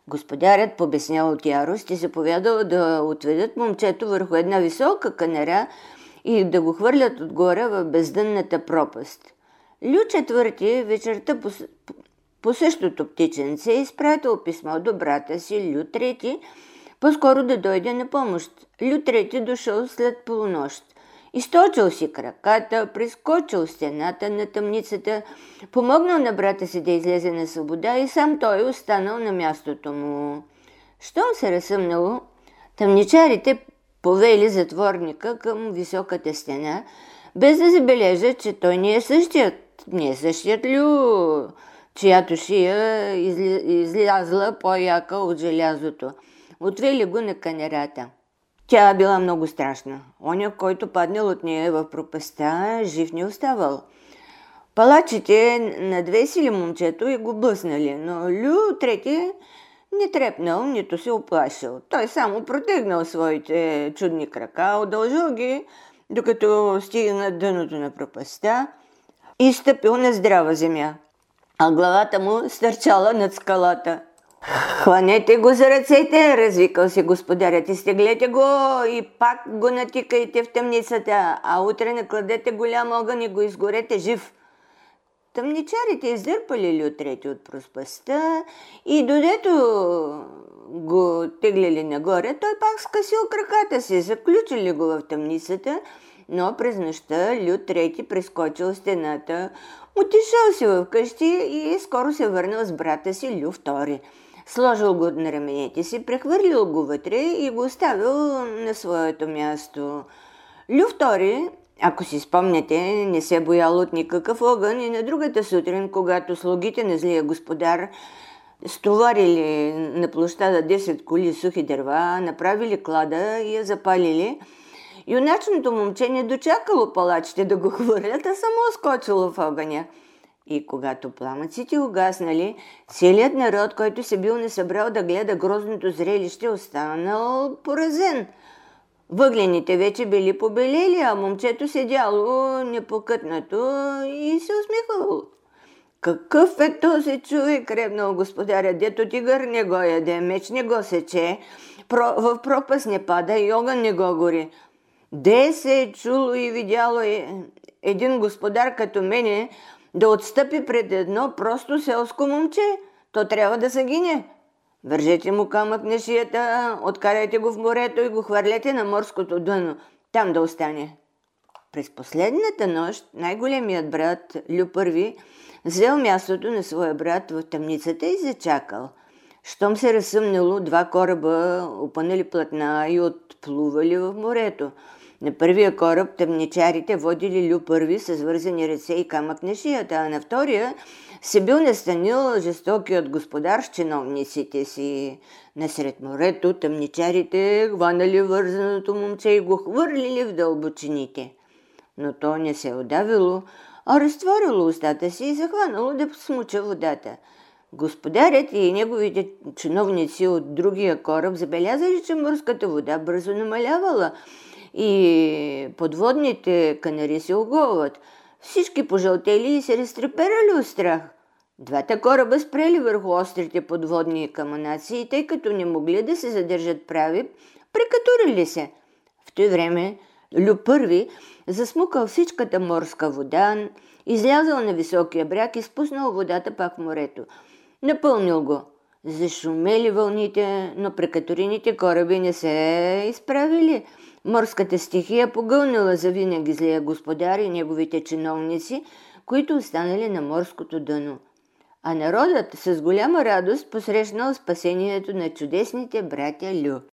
Господарят побеснял от ярост и заповядал да отведат момчето върху една висока канара и да го хвърлят отгоре в бездънната пропаст. Лю четвърти вечерта по същото птиченце изпратил писмо до брата си Лю трети, по-скоро да дойде на помощ. Лю трети дошъл след полунощ. Източил си краката, прескочил стената на тъмницата, помогнал на брата си да излезе на свобода и сам той останал на мястото му. Щом се разсъмнало, тъмничарите повели затворника към високата стена, без да забележат, че той не е същият Лю, чиято шия излязла по-яка от желязото. Отвели го на канерата. Тя била много страшна. Оня, който паднал от нея в пропастта, жив не оставал. Палачите надвесили момчето и го блъснали, но Лю трети не трепнал, нито се оплашил. Той само протегнал своите чудни крака, удължил ги, докато стигна дъното на пропастта и стъпил на здрава земя, а главата му стърчала над скалата. Хванете го за ръцете, развикал се господарят, изтеглете го и пак го натикайте в тъмницата, а утре накладете голям огън и го изгорете жив. Тъмничарите издърпали Лю трети от пропастта и додето го теглили нагоре, той пак скъсил краката си, заключили го в тъмницата, но през нощта Лю трети прескочил стената, отишъл си в къщи и скоро се върнал с брата си Лю втори. Сложил го на раменете си, прехвърлил го вътре и го оставил на своето място. Лю втори, ако си спомняте, не се боял от никакъв огън и на другата сутрин, когато слугите на злия господар стоварили на площада 10 коли сухи дърва, направили клада и я запалили, юначното момче не дочакало палачите да го хвърлят, а само скочило в огъня. И когато пламъците угаснали, целият народ, който се бил не събрал да гледа грозното зрелище, останал поразен. Въглените вече били побелели, а момчето седяло непокътнато и се усмихвало. Какъв е този човек, ревнал господаря, дето тигър не го яде, меч не го сече, в пропаст не пада и огън не го гори. Де се е чуло и видяло един господар като мене да отстъпи пред едно просто селско момче? То трябва да загине. Вържете му камък на шията, откарайте го в морето и го хвърлете на морското дъно. Там да остане. През последната нощ най-големият брат, Лю първи, взел мястото на своя брат в тъмницата и зачакал. Щом се разсъмнало, 2 кораба опънали платна и отплували в морето. На първия кораб тъмничарите водили Лю първи с вързани ръце и камък на шията, а на втория се бил настанил жестокият господар с чиновниците си. Насред морето тъмничарите хванали вързаното момче и го хвърлили в дълбочините. Но то не се удавило, а разтворило устата си и захванало да смуча водата. Господарят и неговите чиновници от другия кораб забелязали, че морската вода бързо намалявала и подводните канари се оголват. Всички пожълтели и се разтреперали от страх. 2 кораба спрели върху острите подводни камънаци и тъй като не могли да се задържат прави, прекатурили се. В това време Лю първи засмукал всичката морска вода, излязъл на високия бряг и спуснал водата пак в морето. Напълнил го. Зашумели вълните, но прекатурените кораби не се изправили. Морската стихия погълнала завинаги злия господар и неговите чиновници, които останали на морското дъно. А народът с голяма радост посрещнал спасението на чудесните братя Лю.